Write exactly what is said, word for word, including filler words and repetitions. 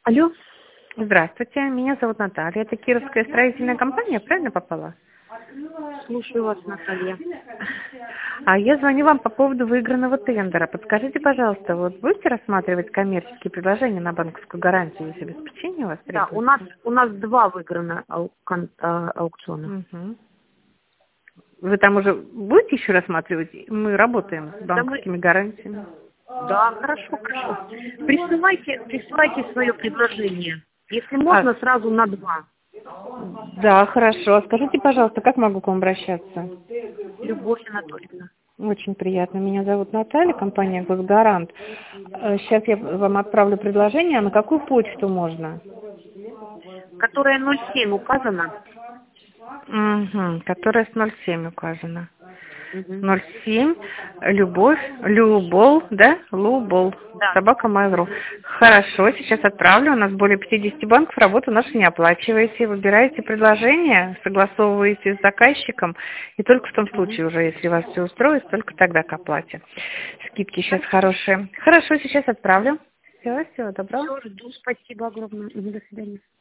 Алло. Здравствуйте, меня зовут Наталья. Это Кировская строительная компания, правильно попала? Слушаю вас, Наталья. А я звоню вам по поводу выигранного тендера. Подскажите, пожалуйста, вот будете рассматривать коммерческие предложения на банковскую гарантию, если обеспечение у вас Да, требуется? у нас у нас два выиграно ау- кон- а, аукциона. Угу. Вы там уже будете еще рассматривать? Мы работаем с Да, мы... банковскими гарантиями. да, хорошо, хорошо. Присылайте, присылайте свое предложение. Если А, можно, сразу на два. да, хорошо. А скажите, пожалуйста, как могу к вам обращаться? Любовь Анатольевна. Очень приятно. Меня зовут Наталья, компания «Госгарант». Сейчас я вам отправлю предложение. А на какую почту можно? Которая ноль семь указана. Угу, которая с ноль семь указана. Мгм. ноль семь, любовь, любол, да? Лубол, Да. собака Mail.ru. Хорошо, сейчас отправлю. У нас более пятидесяти банков, работу нашу не оплачиваете. Выбираете предложение, согласовываете с заказчиком. И только в том Мгм. случае уже, если вас все устроит, только тогда к оплате. Скидки сейчас Хорошо. хорошие. Хорошо, сейчас отправлю. Всего, всего доброго. Все, жду. Спасибо огромное. Мгм, до свидания.